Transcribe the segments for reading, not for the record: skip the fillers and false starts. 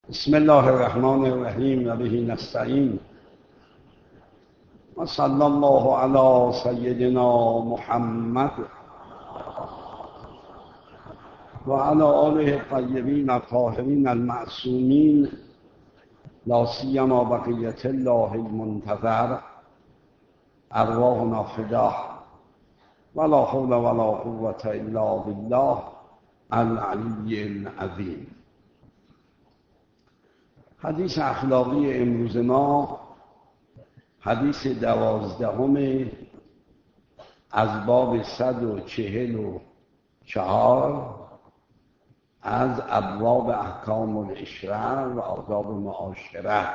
بسم الله الرحمن الرحیم و به نستعین و صلی الله علی سیدنا محمد و علی آله الطیبین الطاهرین المعصومین لا سیما بقیة الله المنتظر ارواحنا فداه ولا حول ولا قوة الا بالله العلی العظیم. حدیث اخلاقی امروز ما حدیث 12 از باب 144 از ابواب احکام العشره و آداب معاشره.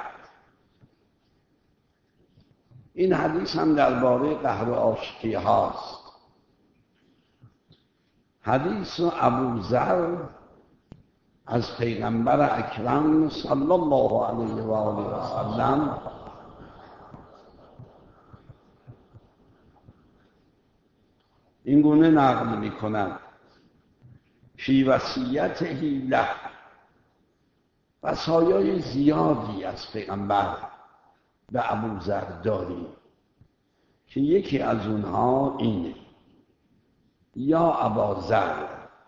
این حدیث هم درباره قهر و آشتی هاست. حدیث ابوذر از پیغمبر اکرم صلی الله علیه و آله و سلم این گونه نقل می کند: فی وصیته له، وصایای زیادی از پیغمبر به ابوذر داریم که یکی از اونها اینه: یا اباذر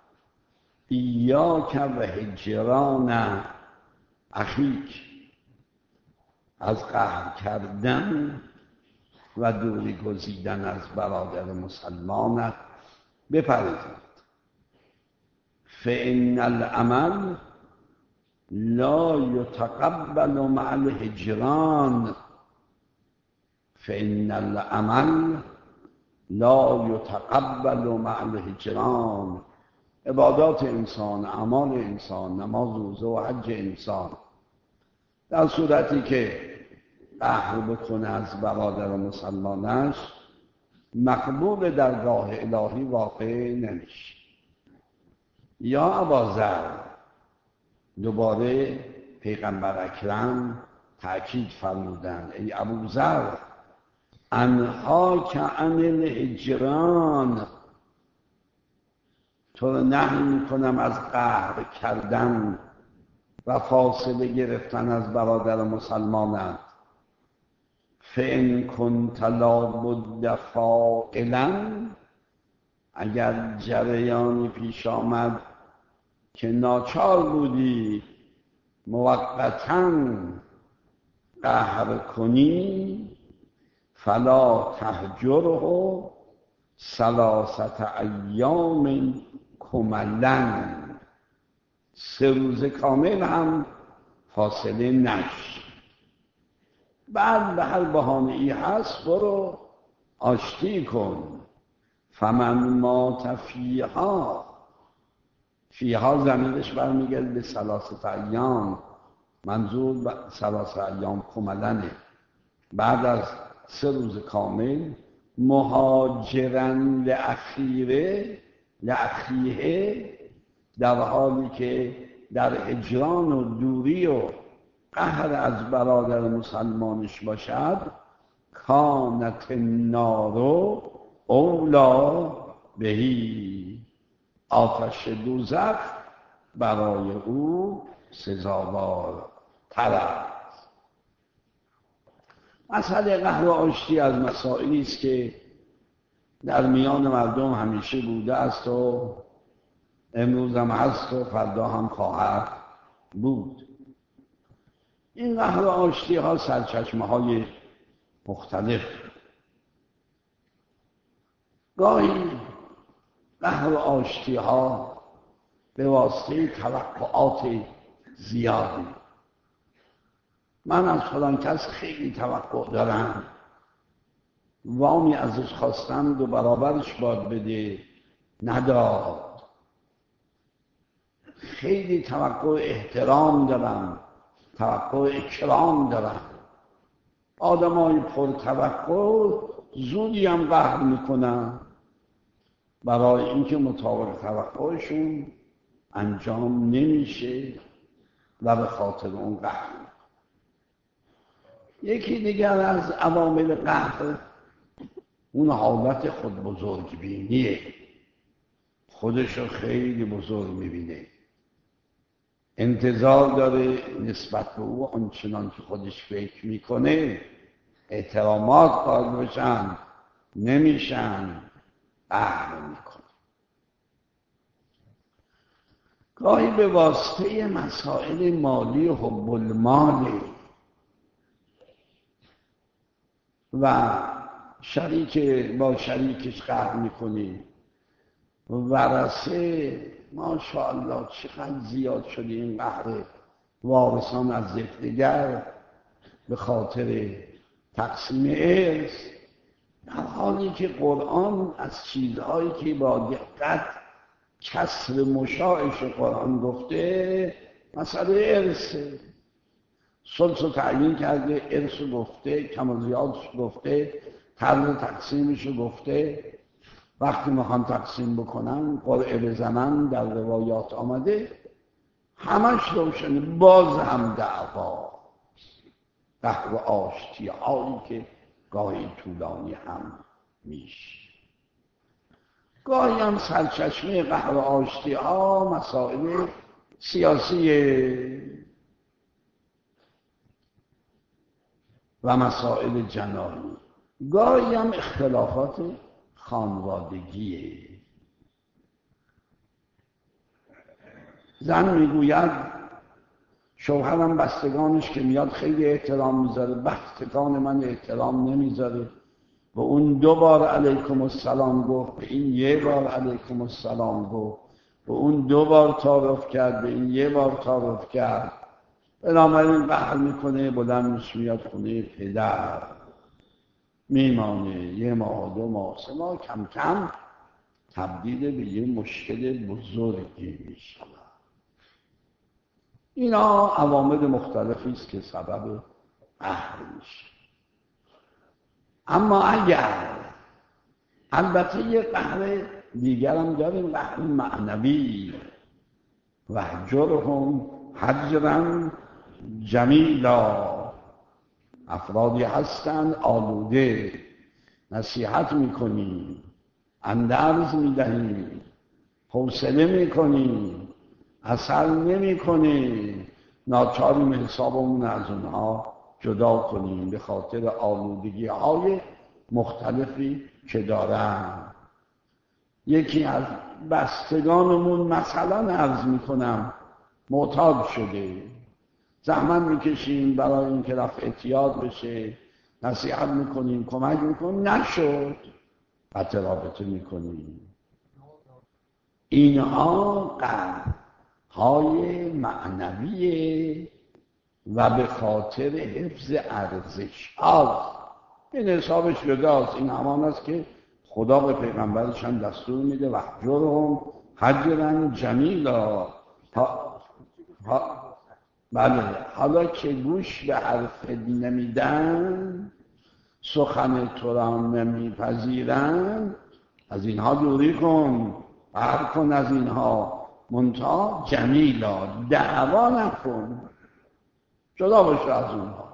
ایاک و هجران اخیک، از قهر کردن و دوری گزیدن از برادر مسلمانت بپرهیز. فإن العمل لا يتقبل مع الهجران، فإن العمل لا يتقبل مع الهجران. عبادات انسان، اعمال انسان، نماز، روزه و حج انسان در صورتی که قهر بکنه از برادر مسلمانش مقبول درگاه الهی واقع نمیشه. یا اباذر، دوباره پیغمبر اکرم تأکید فرمودند: ای ابوذر انهاک عن الهجران، تو رو نهی میکنم از قهر کردن و فاصله گرفتن از برادر مسلمانت. فإن كنت لابد فاعلا، اگر جریانی پیش آمد که ناچار بودی موقتا قهر کنی، فلا تهجره 3 ایام کملا، 3 روز کامل هم فاصله نش. بعد به هر بهانه ای هست برو آشتی کن. فمن مات فیها، فیها ضمیرش برمیگرده به 3 ایام، منظور 3 ایام کملنه. بعد از 3 روز کامل مهاجرن لأخیه، در حالی که در هجران و دوری و قهر از برادر مسلمانش باشد، کانت النار اولا بهی، آتش دوزخ برای او سزاوار تر است. مسئله قهر و آشتی از مسائلی است که در میان مردم همیشه بوده است و امروز هم هست و فردا هم خواهد بود. این قهر و آشتی ها سرچشمه های مختلف. گاهی قهر و آشتی ها به واسطه توقعات زیادی. من از فلان کس خیلی توقع دارم، وامی ازش خواستم 2 برابرش باید بده، نداد. خیلی توقع احترام دارم، توقع اکرام دارم. آدمای پر توقع زودی هم قهر میکنن برای اینکه مطابق توقعشون انجام نمیشه و به خاطر اون قهر. یکی دیگر از عوامل قهر اون حالت خود بزرگ بینیه، خودشو خیلی بزرگ میبینه. انتظار داره نسبت به او آنچنان که خودش فکر میکنه احترامات قائل بشن، نمیشن، قهر میکنه. گاهی به واسطه مسائل مالی و حب المال و با شریکش قهر میکنه. ورثه ماشاءالله چقدر زیاد شده این قهر وارثان از یکدیگر به خاطر تقسیم ارث، در حالی که قرآن از چیزهایی که با دقت کسر مشاعش قرآن گفته مسئله ارثه. ثلث رو تعیین کرده، ارث رو گفته، کم و زیادش گفته، طرز تقسیمش رو گفته. وقتی میخوان تقسیم بکنن قرعه بزنن در روایات آمده همش روشنه. باز هم دعوا، قهر و آشتی هایی که گاهی طولانی هم میشه. گاهی هم سرچشمه قهر و آشتی ها مسائل سیاسی و مسائل جنایی، گاهی هم اختلافات خانوادگیه. زن میگوید شوهرم بستگانش که میاد خیلی احترام میذاره، بستگان من احترام نمیذاره. و اون 2 بار علیکم السلام گفت، به این 1 بار علیکم السلام گفت. و اون 2 بار تعارف کرد، به این 1 بار تعارف کرد. بنابراین قهر میکنه، بلندش میاد خونه پدر، میمانه 1 ماه 2 ماه 3 ماه، کم کم تبدیل به یه مشکل بزرگی میشه. اینا عوامل مختلفی است که سبب قهر میشه. اما اگر البته یه قهر دیگر هم داریم، قهر معنوی، وهجرهم هجرا جمیلا. افرادی هستند آلوده، نصیحت میکنیم، اندرز میدهیم، حوصله میکنیم، اثر نمیکنیم، ناچاریم حسابمون از اونها جدا کنیم به خاطر آلودگی های مختلفی که دارن. یکی از بستگانمون مثلا عرض میکنم معتاد شده، زحمت میکشیم برای اینکه رفع اعتیاد بشه، نصیحت میکنیم، کمک میکنیم، نشد، قطع رابطه میکنیم. اینها قهرهای معنویه و به خاطر حفظ ارزش هاست. این حسابش جداست. این همان است که خدا به پیغمبرش هم دستور میده وهجرهم هجرا جمیلا. بله، حالا که گوش به حرف نمیدن، سخن تو را نمیپذیرن، از اینها دوری کن، قهر کن از اینها، منتها جمیلا، دعوا نکن، جدا باشه از اونها.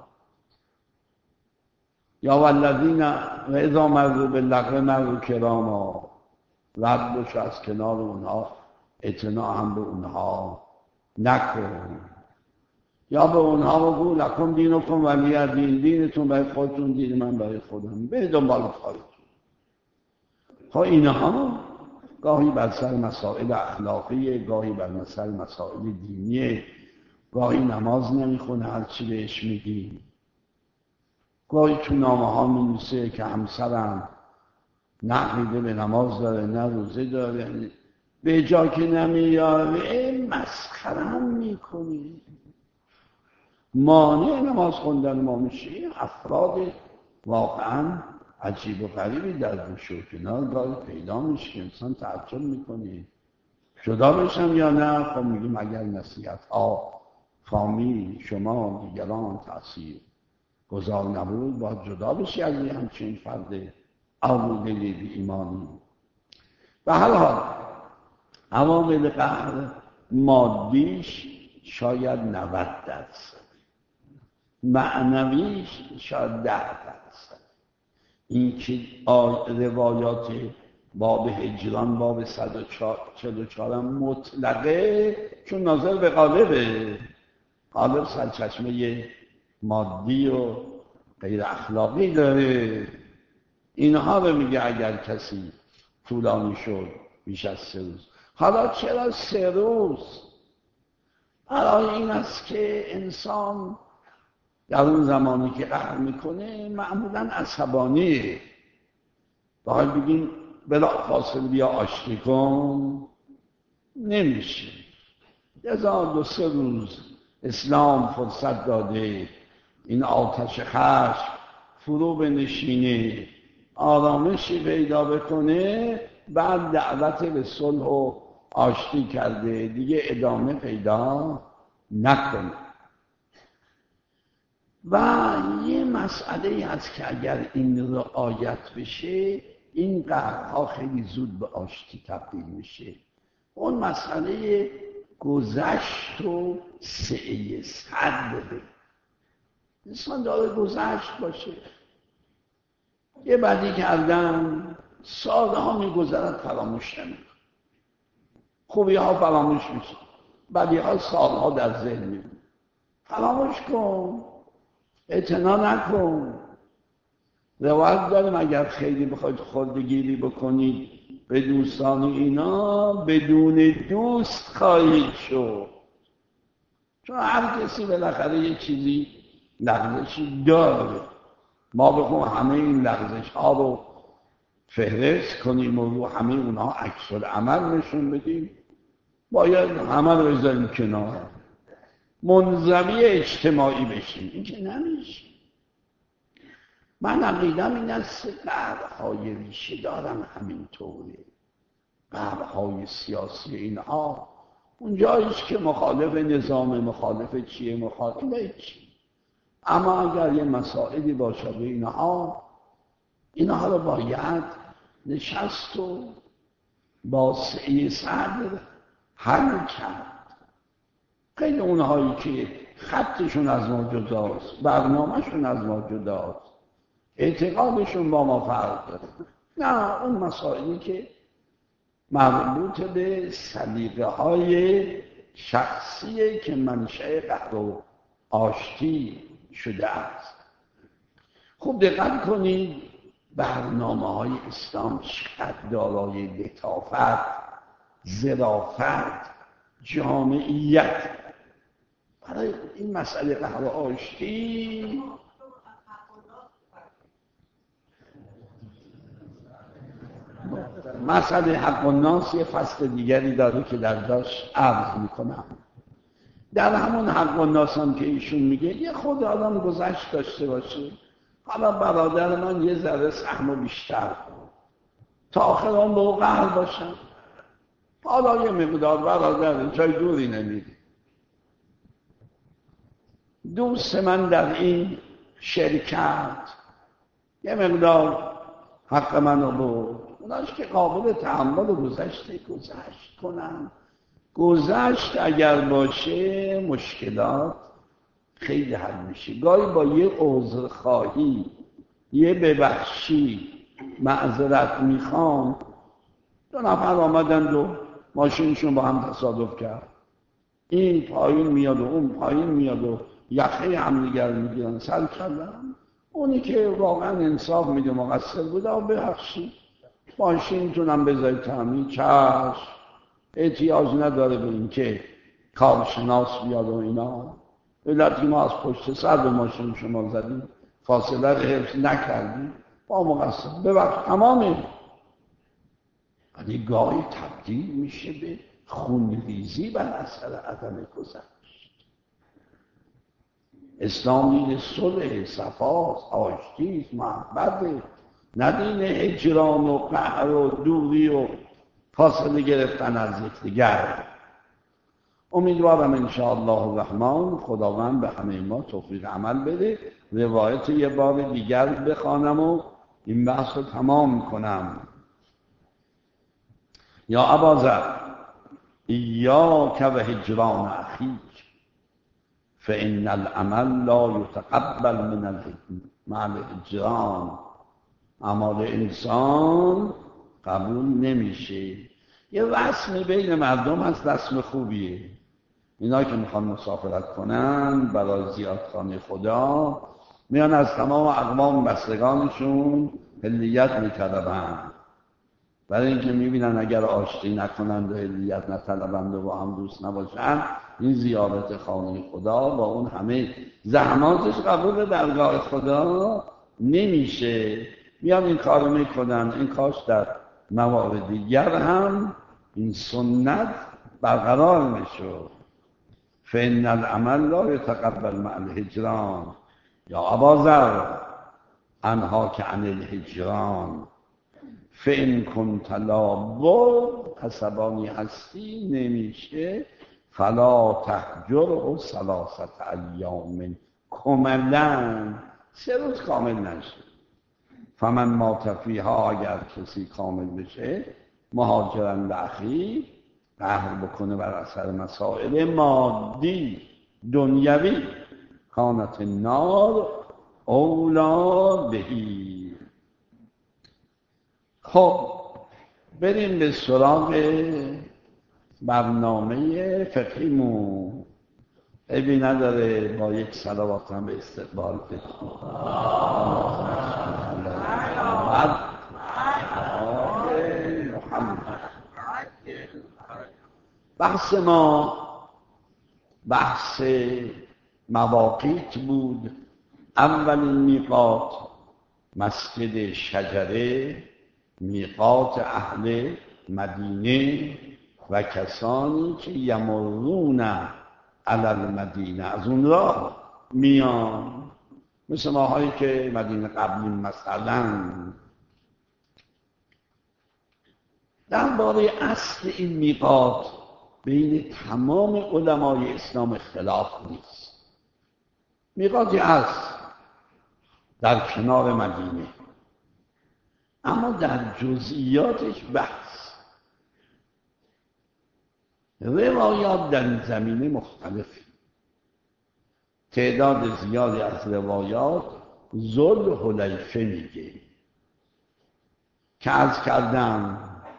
یا والذین و اذا مروا باللغو مروا کراما، رد باشه از کنار اونها، اعتنا هم به اونها نکن. یا به اونها بگو لکم دینکم ولی دین، دینتون برای خودتون، دین من برای خودم، به دنبال کارتون. خب اینها گاهی بر سر مسائل اخلاقی، گاهی بر سر مسائل دینی، گاهی نماز نمیخونه هر چی بهش میگی، گاهی تو نامه ها می‌نویسه که همسرم نه میده به نماز داره نه روزه داره، به جا که نمیاره مسخره هم میکنی، مانع نماز خوندن ما میشی. افراد واقعا عجیب و غریبی در گوش و کنار گاهی پیدا میشه که انسان تعجب میکنی جدا بشم یا نه. خب میگیم اگر نصیحت ها فامیل شما دیگران تأثیر گذار نبود باید جدا بشی از همچین فرد آلوده بی ایمانی. و هر حال عوامل قهر مادیش شاید 90%، معنویش شاید 10%. این که روایات باب هجران باب 144 مطلقه، چون ناظر به قالبه، قالب سرچشمه مادی و غیر اخلاقی داره. اینها رو میگه اگر کسی طولانی شد بیش از 3 روز. حالا چرا 3 روز؟ برای این است که انسان در اون زمانی که قهر میکنه معمولا عصبانیه. باید بگیم بلا فاصله بیا آشتی کن، نمیشه. لذا 2-3 روز اسلام فرصت داده این آتش خشم فرو بنشینه، آرامشی پیدا بکنه، بعد دعوت به صلح و آشتی کرده، دیگه ادامه پیدا نکنه. و یه مسئله هست که اگر این رعایت بشه این قهرها خیلی زود به آشتی تبدیل میشه. اون مسئله گذشت و سعی صدره. انسان داره گذشت باشه، یه بدی کردن سالها میگذرد فراموش نمیکنه، خوبی ها فراموش میشه، بدی ها سالها در ذهن میمونه. فراموش کن، اعتنا نکن. روایت داریم اگر خیلی بخواید خردگیری بکنید به دوستان اینا، بدون دوست خواهید شد. چون هر کسی بالاخره یه چیزی لغزشی داره. ما بخون همه این لغزش ها رو فهرست کنیم و رو همه اونها عکس العمل نشون بدیم، باید همه رو بذاریم کنار، منزوی اجتماعی بشیم. این که نمیشه. من عقیدم این است قهرهای ریشه دارم همینطوره. قهرهای سیاسی اینها اونجاییست که مخالف نظام، مخالف چیه، مخالف چی. اما اگر یه مسائلی باشه به اینها رو باید نشست و با سعی صدر حل کرد. خیلی اونهایی که خطشون از ما جداست، برنامهشون از ما جداست، اعتقادشون با ما فرق داره، نه، اون مسائلی که مربوط به سلیقه های شخصیه که منشأ قهر و آشتی شده است. خوب دقت کنید، برنامه های اسلام چقدر دارای لطافت، ظرافت، جامعیت. برای این مسئله قهر و آشتی مسئله حق الناس یه فصل دیگری داره که در داشت عرض میکنم. در همون حق الناس هم که ایشون میگه یه خود آدم گذشت داشته باشه، حالا برادر من یه ذره سهم بیشتر تا آخر اون به او قهر باشم، حالا یه مقدار برادر جای دوری نمیده. دوست من در این شرکت یه مقدار حق منو بود، اوناش که قابل تحمل و گذشت کنن. گذشت اگر باشه مشکلات خیلی حل میشه. گاهی با یه عذرخواهی، یه ببخشی، معذرت میخوام، 2 نفر آمدند و ماشینشون با هم تصادف کرد، این پایین میاد و اون پایین میاد و یخه هم دیگر میگیرن، سر کردن. اونی که واقعا انصاف میده مقصر بوده ببخشید، ماشینتونم بذارید تعمیر، چشم، احتیاج نداره به این که کارشناس بیاد و اینا. علتی ما از پشت سر به ماشین شما زدیم، فاصله رو حفظ نکردیم، با مقصر ببخشید، تمامه. ولی گاهی تبدیل میشه به خونریزی بر اثر عدم گذشت. اسلام دین صلح، صفاست، آشتیست، محبت، نه دین هجران و قهر و دوری و فاصله گرفتن از یکدیگر. امیدوارم انشاءالله الرحمن خداوند به همه ما توفیق عمل بده. روایت یه بار دیگر بخوانم و این بحث رو تمام کنم. یا ابازر ایاک و هجران اخیک فان العمل لا یتقبل من الهجران. اعمال انسان قبول نمیشه. یه رسمی بین مردم هست، رسم خوبیه. اینا که میخوان مسافرت کنن برای زیارتخانه خدا میان از تمام اقوام بستگانشون هلیت میطلبن، برای اینکه میبینن اگر آشتی نکنند و هلیت نطلبند و با هم دوست نباشن این زیارت خانه خدا با اون همه زحماتش قبول درگاه خدا نمیشه. میان این کارو میکنن. این کاش در موارد دیگر هم این سنت برقرار میشد. فإن العمل لا يتقبل مع الهجران یا اباذر انهاک عن الهجران فإن كنت لا بد، عصبانی هستی نمیشه، فلا تهجره 3 ایام کاملا، 3 روز کامل نشه. فمن مات فیها، اگر کسی کامل بشه مهاجرا لأخیه، قهر بکنه بر اثر مسائل مادی دنیوی، کانت النار اولا بهی. خب بریم به سراغ برنامه فقهیمون. عیبی نداره با یک صلوات هم به استقبال بکنیم. بحث ما بحث مواقیت بود. اولین میقات مسجد شجره، میقات اهل مدینه و کسانی که یمرون علی المدینه، از اون راه میان، مثل ماهایی که مدینه قبلی مثلا. درباره اصل این میقات بین تمام علمای اسلام اختلاف نیست. میقاتی هست در کنار مدینه، اما در جزئیاتش بحث. روایات در این زمینه مختلفه. تعداد زیادی از روایات ذوالحلیفه میگه که عرض کردم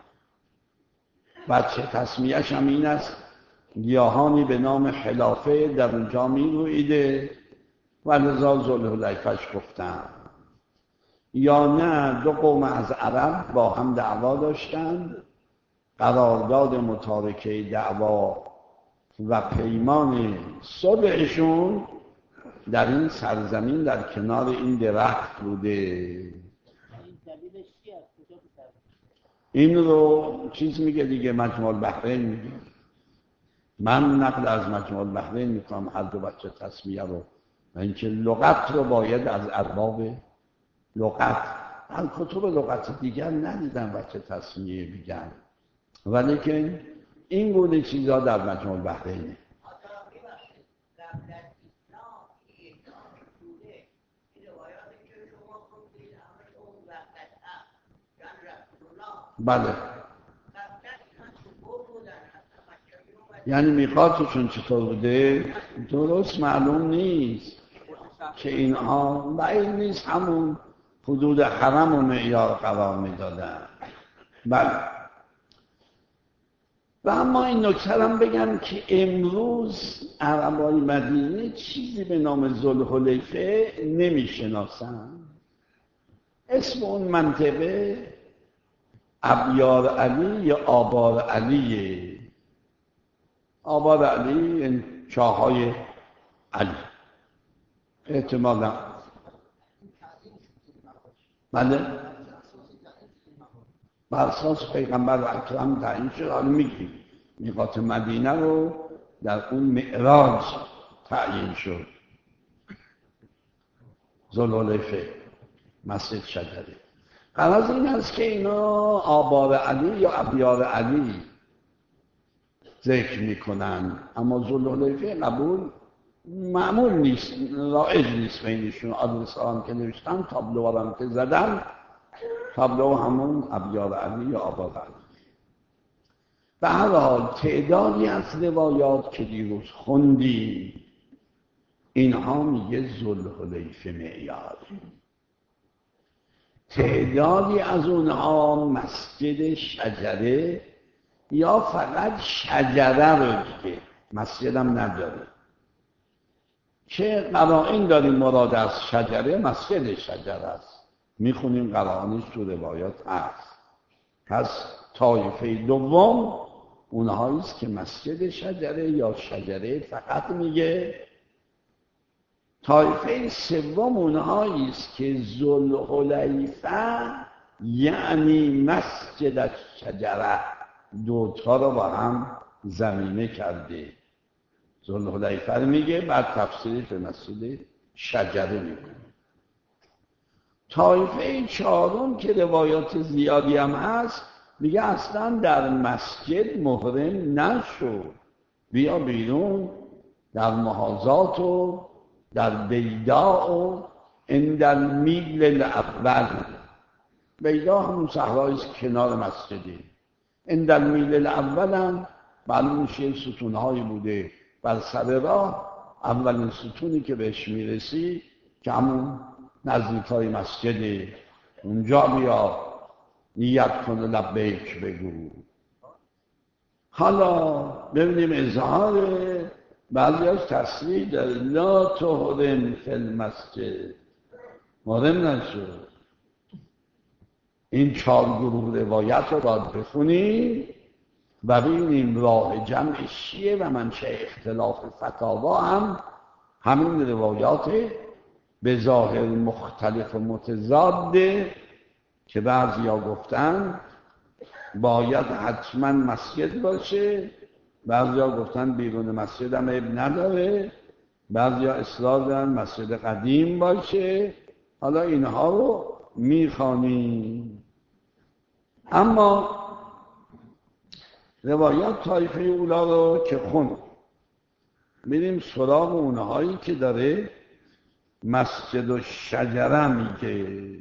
بچه تسمیه‌اش هم این است گیاهانی به نام حلافه در اونجا میرویده و لذا ذوالحلیفه‌اش گفتن. یا نه 2 قوم از عرب با هم دعوا داشتند، قرارداد متارکه دعوا و پیمان صلحشون در این سرزمین در کنار این درخت بوده. این رو چیز میگه دیگه، مجموع البحرین میگه. من نقل از مجموع البحرین میکنم هر 2 بچه تسمیه رو، و اینکه لغت رو باید از ارباب لغت، من کتب لغت دیگر ندیدم بچه تسمیه بگن، ولی که این گونه چیزها در مجموع البحرینه. بله، یعنی میقاتشون چطور بوده درست معلوم نیست که اینها بعید نیست همون حدود حرم و معیار قرار میدادن. بله. و اما این نکته هم بگم که امروز عربای مدینه چیزی به نام ذوالحلیفه نمیشناسن. اسم اون منطقه ابیار علی یا آبار علیه. آبار علی این چاهای علی احتمالا. بله، بر اساس پیغمبر اکرم تعیین شد. حالا میگیم میقات مدینه رو در اون معراج تعیین شد. ذوالحلیفه، مسجد شجره. غرض این است که اینا آبار علی یا ابیار علی ذکر میکنن، اما ذوالحلیفه قبول معمول نیست، رایج نیست بینشون. آدرس‌ها که نوشتن، تابلوها هم که زدن، تابلو همون ابیار علی یا آبار علی. به هر حال تعدادی از روایات که دیروز خوندیم اینها میگه ذوالحلیفه معیار. تعدادی از اونها مسجد شجره یا فقط شجره رو دیگه، مسجد هم نداره. چه قرائن داریم مراد از شجره مسجد شجره است، میخونیم قرائنش تو روایات هست. پس طایفه دوم اونهایی است که مسجد شجره یا شجره فقط میگه. طایفه سوم اونهایی است که ذوالحلیفه یعنی مسجد شجره دوتا رو با هم ضمیمه کرده. ذوالحلیفه رو میگه، بعد تفسیرش به مسجد شجره میکنه. طایفه چهارم که روایات زیادی هم هست میگه اصلا در مسجد محرم نشو، بیا بیرون در محاذات و در بیداء و عند المیل الاول. بیداء همون صحرای کنار مسجده، عند المیل الاول هم معلوم میشه ستونهایی بوده بر سر راه، اولین ستونی که بهش میرسی که همون نزدیکای مسجده، اونجا بیا نیت کن لبیک بگو. حالا ببینیم اظهار بعضی از تصریح در لا تحرم فی المسجد، محرم نشد. این 4 گروه روایت رو باید بخونیم و ببینیم راه جمعش چیه و منشأ اختلاف فتاوا هم همین روایات به ظاهر مختلف و متضاده که بعضیا گفتن باید حتما مسجد باشه، بعضیا گفتن بیرون مسجد هم عیب نداره، بعضیا اصرار دارن مسجد قدیم باشه. حالا اینها رو میخوانیم. اما روایات طایفه اولا رو که خون میریم سراغ اونهایی که داره مسجد و شجره میگه.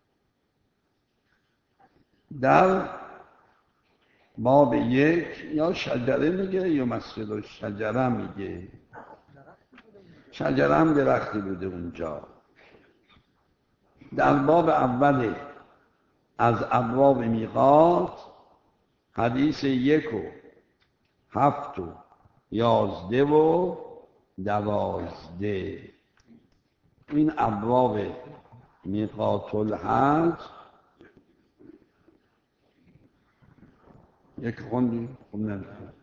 در باب 1 یا شجره میگه یا مسجد و شجره میگه. شجره هم درختی بوده اونجا. در باب اول از ابواب میقات حدیث 1 و 7 و 11 و 12 این ابواب میقات الحج یک خوندی؟ خب نه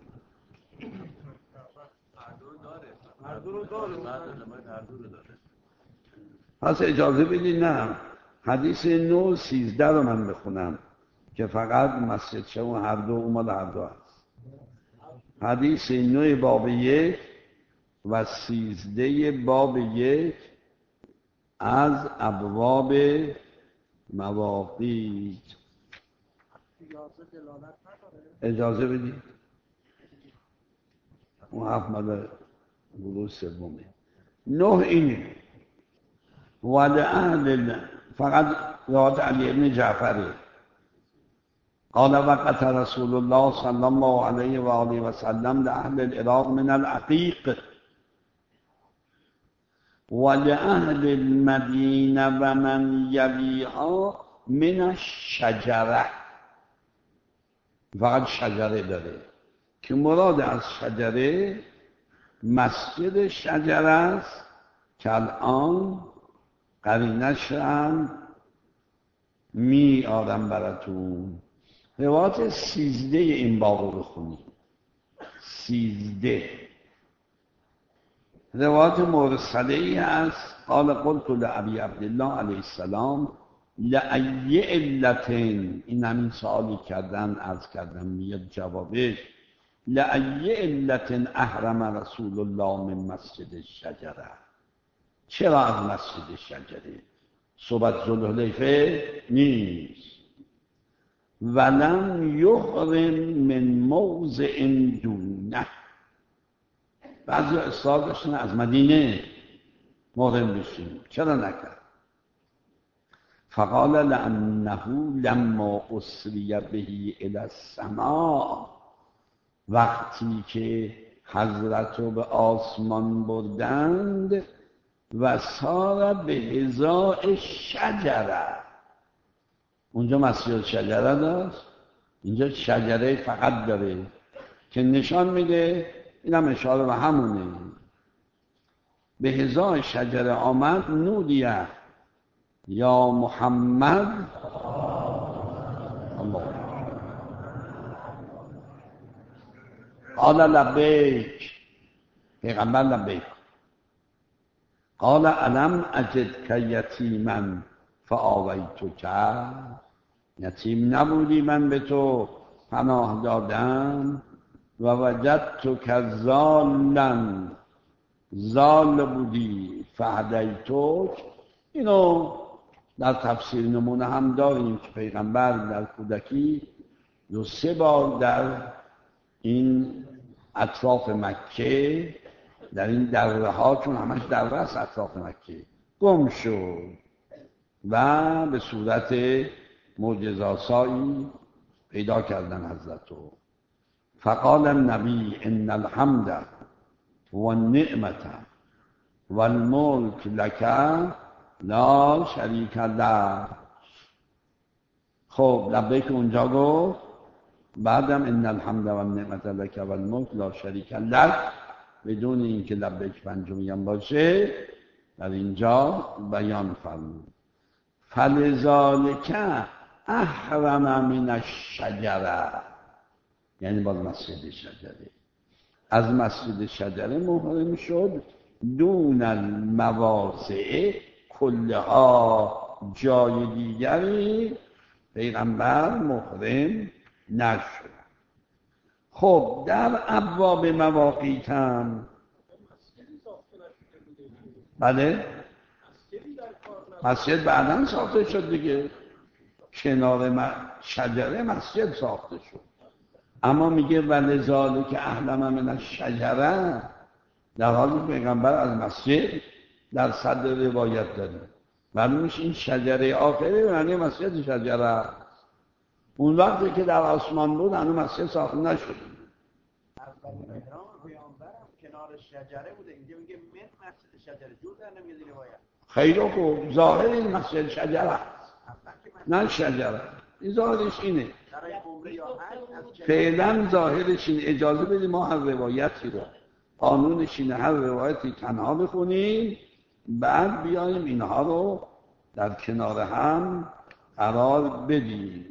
پس اجازه بدید نه حدیث 9 و 13 رو من بخونم که فقط مسجد شما هر دو اومد هر دو هست. حدیث 9 باب 1 و 13 باب 1 از ابواب مواقیت. اجازه بدید اون 7 مال گروه سومه. 9 اینه ولأهل فقط روایت علی بن جعفره قال وقت رسول الله صلی الله علیه و آله و سلم لأهل العراق من العقیق ولأهل المدینه و من یلیها من الشجره. فقط شجره داره که مراد از شجره مسجد شجره است که الان قرینش هم می آدم براتون. روایت 13 این باب رو بخونید. 13 روایت مرسله ای هست. قال قلت لأبی عبدالله علیه السلام لأی علتین، این همین سوالی کردن عرض کردم میاد جوابش. لأی علتین احرم رسول الله من مسجد الشجره، چرا از مسجد شجره؟ صحبت ذوالحلیفه نیست. ولم یحرم من موضع دونه، بعضی اصرار داشتن از مدینه محرم بشیم، چرا نکرد؟ فقال لأنه لما اسری به الی السماء، وقتی که حضرت رو به آسمان بردند و سار به هزاء شجره، اونجا مسجد شجره داشت، اینجا شجره فقط داره که نشان میده، اینم اشاره به همونه. به هزار شجره آمد نودیه یا محمد الله قال لبیک، پیغمبر لبیک. قال الم اجدک یتیما فآویتک، یتیم نبودی من به تو پناه دادم، و وجدتک ضالا، ضال بودی فهدیتک. اینو در تفسیر نمونه هم داریم که پیغمبر در کودکی 2-3 بار در این اطراف مکه، در این دره ها، چون همش دره است اطراف مکه، گم شد و به صورت معجزه‌آسایی پیدا کردن حضرتو. فقال النبی ان الحمد والنعمت والملک لک لا شریک له. خب لبیک اونجا گفت، بعدم ان الحمد والنعمت لک والملک لا شریک له، بدون اینکه لبیک پنجمی هم باشه، در اینجا بیان فرمود. فلذالک احرم من الشجره، یعنی باز مسجد شجره، از مسجد شجره محرم شد، دون المواسع کلها، جای دیگری پیغمبر محرم نشد. خب در ابواب مواقیت هم بله مسجد بعداً ساخته شد دیگه، کنار شجره مسجد ساخته شد، اما میگه ولذالک احرم من الشجره، در حالی پیغمبر از مسجد در صدر روایت داره. معلوم میشه این شجره آخری معنی مسجد شجره. اون وقتی که در آسمان بود هنوز مسجد ساخته نشد. اولین احرام پیامبرم کنار شجره بوده، اینجا میگه من مسجد شجره، جور در نمیاد این روایت. خیلی خوب، ظاهر این مسجد شجره است، نه شجره. این ظاهرش اینه، فعلا ظاهرش اینه. اجازه بدید ما هر روایتی رو، قانونش اینه هر روایتی تنها بخونیم، بعد بیایم اینها رو در کنار هم قرار بدیم.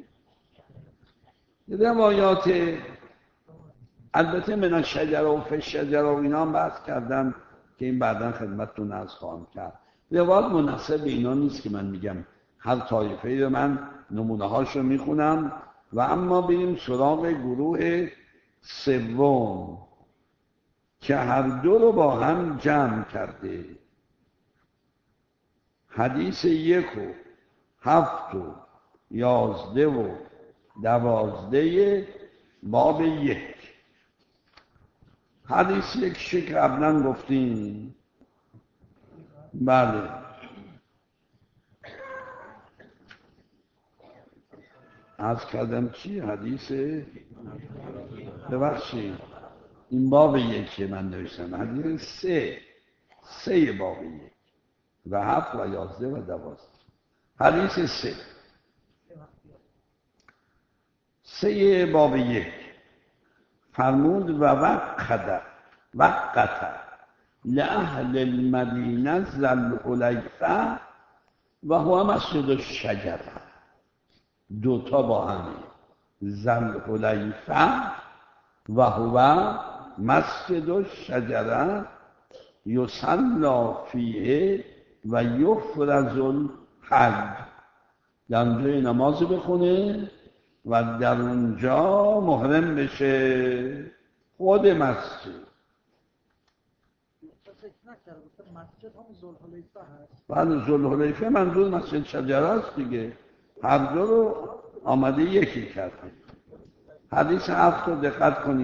روایات البته من الشجره و فی الشجره و اینا هم بحث کردم که این بعداً خدمتتون عرض خواهم کرد. روایات مناسب اینا نیست که من میگم هر طایفه رو من نمونه هاشو میخونم، و اما بریم سراغ گروه سوم که هر دو رو با هم جمع کرده. حدیث 1 و 7 و 11 و 12 باب 1. حدیث 1 که قبلا گفتیم، بله عرض کردم چی؟ حدیث ببخشید این باب 1 من نوشتم، حدیث 3 باب 1 و 7 و 11 و 12. حدیث 3 باب 1 فرمود و وقت لأهل المدینه ذوالحلیفه و هو مسجد الشجره. دوتا با هم، ذوالحلیفه و هو مسجد الشجره یصلی فیه و یفرض الحج، در اونجا نماز بخونه و در اونجا محرم بشه. خود مسجد مسجد هم ذوالحلیفه هست. بله ذوالحلیفه منظور مسجد شجره است دیگه، هر دو رو آمده یکی کرده. حدیث 7 رو دقت کنید.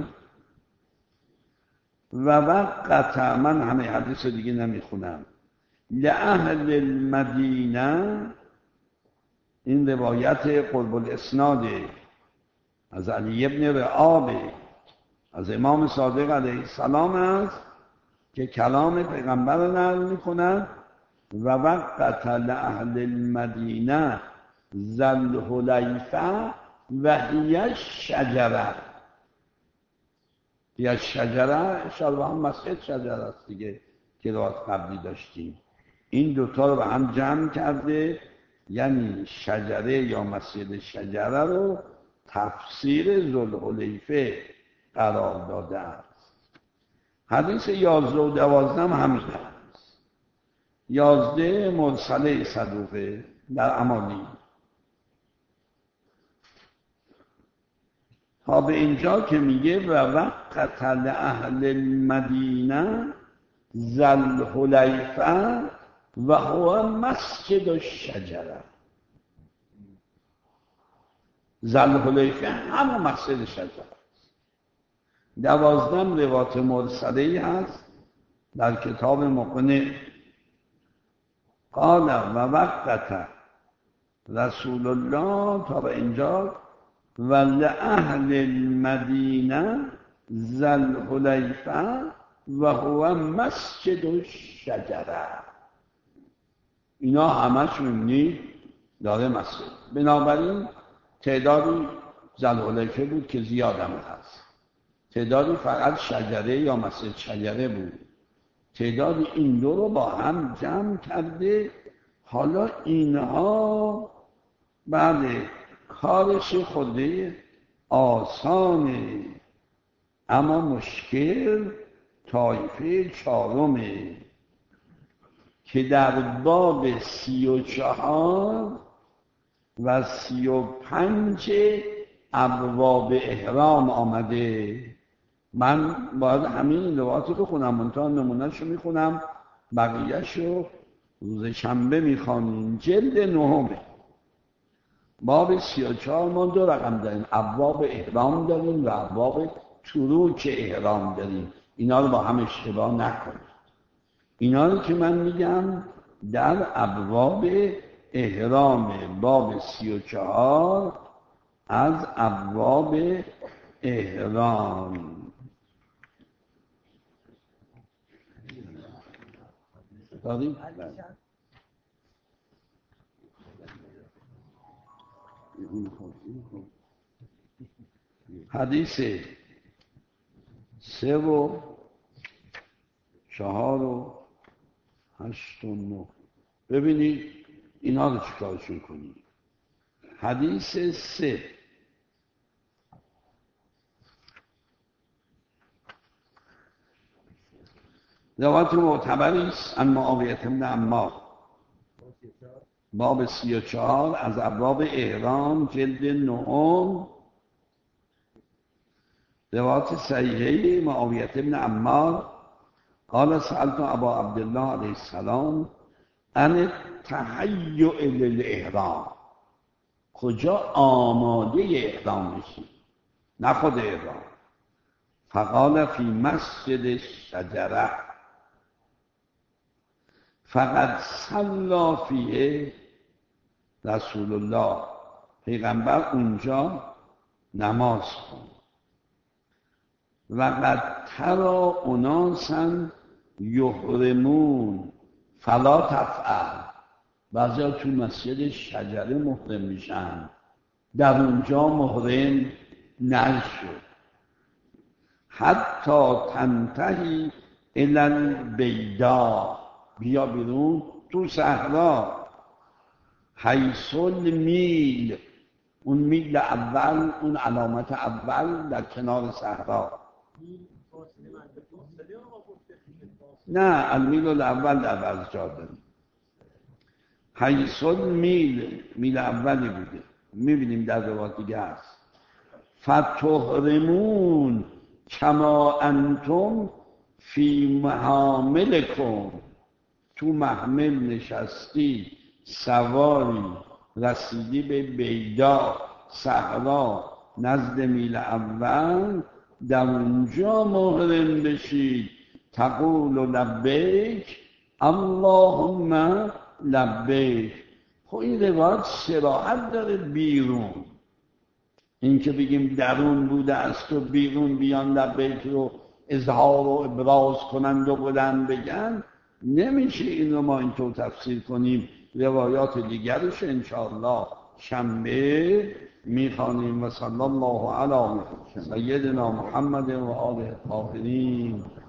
و وقت، من همه حدیث دیگه نمیخونم، لأهل المدینه، این روایت قرب الاسناد از علی ابن رعاب از امام صادق علیه السلام است که کلام پیغمبر رو نقل می‌کند. و وقت لأهل المدینه ذوالحلیفه و هی شجره. هی شجره اشاره به هم مسجد شجره است دیگه که روایت قبلی داشتیم. این دوتا رو به هم جمع کرده، یعنی شجره یا مسجد شجره رو تفسیر ذوالحلیفه قرار داده است. حدیث 11 و 12 همین است. 11 مرسله صدوقه در امانی. تا به اینجا که میگه و وقت اهل المدینه ذوالحلیفه و هو مسجد الشجره. ذوالحلیفه همون مسجد شجره است. 12 روایت مرسله هست در کتاب مقنع. قال و وقت رسول الله تا به اینجا و لأهل المدینه ذوالحلیفه و هو مسجد الشجره. اینا همشون داره مسجد. بنابراین تعدادی ذوالحلیفه بود که زیاد هم هست، تعدادی فقط شجره یا مسجد شجره بود، تعدادی این دو رو با هم جمع کرده. حالا اینها بعد کارش خوده آسانه، اما مشکل طایفه چهارمه که در باب 34 و 35 ابواب احرام آمده. من باید همین روایات رو بخونم، منتها نمونه‌شو میخونم، بقیه‌شو روز شنبه میخوانیم. جلد 9 باب 34 ما 2 رقم داریم، ابواب احرام داریم و ابواب تروک احرام داریم. اینا رو با هم اشتباه نکنید. اینا رو که من میگم در ابواب احرام، باب 34 از ابواب احرام. داریم؟ حدیث 3 و 4 و 8 و 9. ببینید اینا رو چیکارشون کنید. حدیث 3 روایت معتبری است عن معاویه بن عمار، باب 34 از ابواب احرام، جلد 9. روایت صحیحه معاویه بن عمار قال سألت ابا عبدالله علیه السلام عن التهیؤ للاحرام، کجا آماده احرام میشی، نه خود احرام. فقال فی مسجد شجره فقد صلی فیه رسول الله، پیغمبر اونجا نماز خوند. و قد تری اناسا یحرمون فلا تفعل، بعضیا تو مسجد شجره محرم میشن، در اونجا محرم نشد. حتی تنتهی الی البیضاء، بیا بیرون تو صحرا. حیث المیل، اون میل اول، اون علامت اول در کنار صحرا. نه المیل الاول در بعض جا داریم. حیث المیل، میل اولی بوده، میبینیم در روایت دیگه هست. فتحرمون کما انتم فی محاملکم، تو محمل نشستی، سواری، رسیدی به بیضا صحرا نزد میل اول، در اونجا محرم بشید. تقول لبیک اللهم لبیک. خب این روایت صراحت داره بیرون، این که بگیم درون بوده است و بیرون بیان لبیک رو اظهار و ابراز کنند و بلند بگن، نمیشه این رو ما اینطور تفسیر کنیم. روایات دیگرش انشاءالله شنبه میخوانیم و صلی الله علی سیدنا محمد و آله الطاهرین.